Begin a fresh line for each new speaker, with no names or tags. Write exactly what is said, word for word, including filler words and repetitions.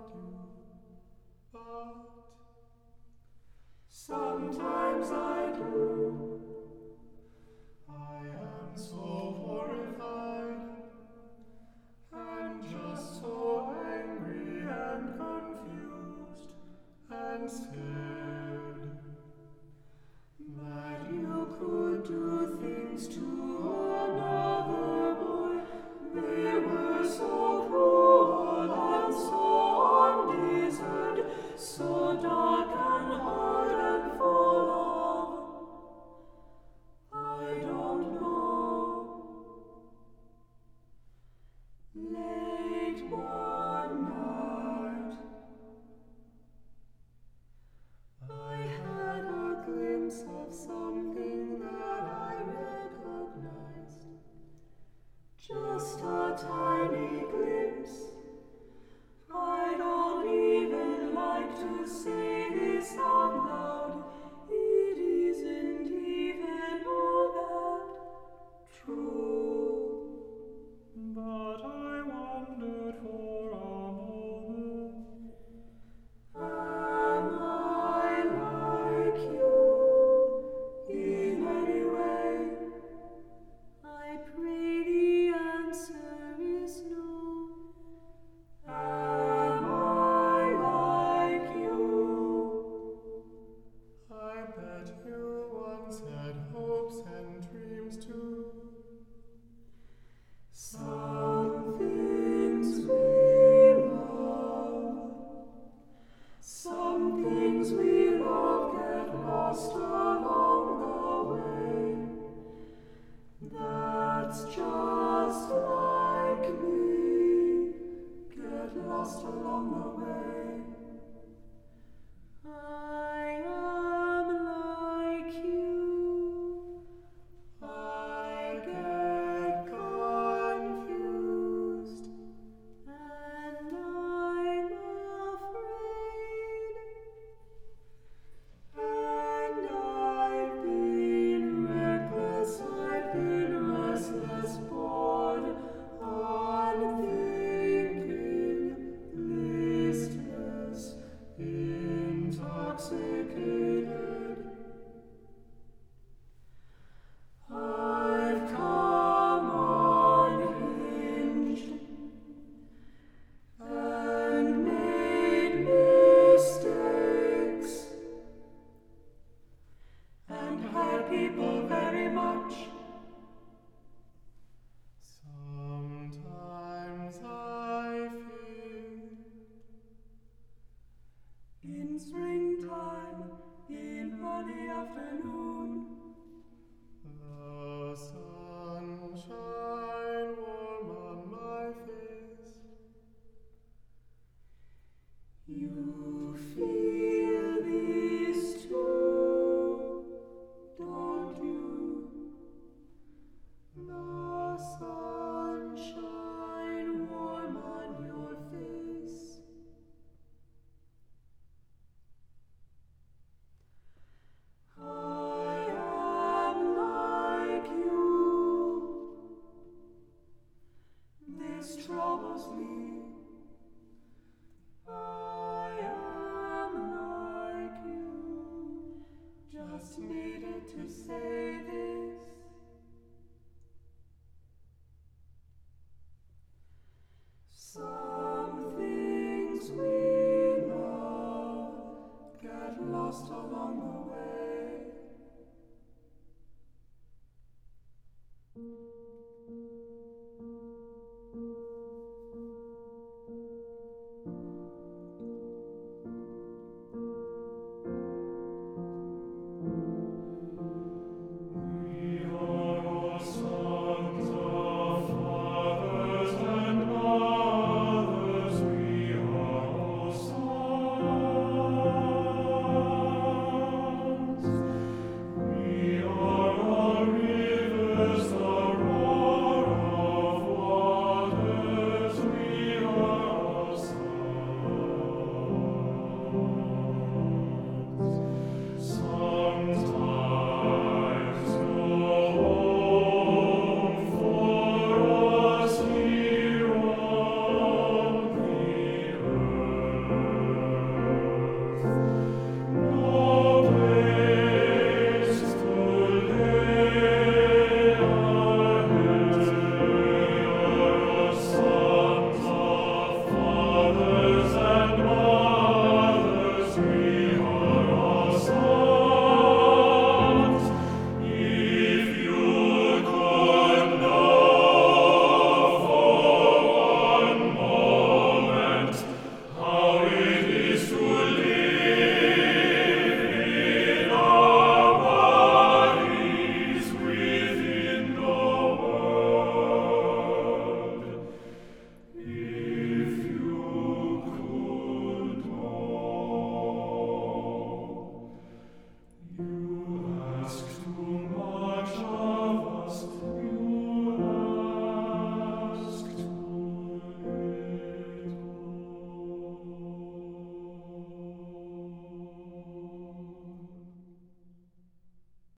you, but sometimes I do. I am so horrified and just so angry and confused and scared that you could do things to another boy. They were so cruel and so undeserved, so dark and hard and full of, I don't know. Late one night, I had a glimpse of something that I recognized. Just a tiny glimpse. I don't even like to say this out loud. It isn't even all that true. But I wondered for a moment, am I like you in any way? I pray the answer is no. Am I like you? I bet you once had hopes and dreams too. Some things we love, some things we love get lost along the way. That's just like me, get lost along the way. I am like you, I get confused, and I'm afraid, and I've been reckless, I've been restless, bored, unthinking, listless, intoxicated. I've come unhinged and made mistakes and hurt people very much. Sometimes I feel in springtime, in early afternoon, the sunshine warm on my face. You feel this too, don't you? The sunshine warm on your face. I am like you. This troubles me. I am like you. Just needed to say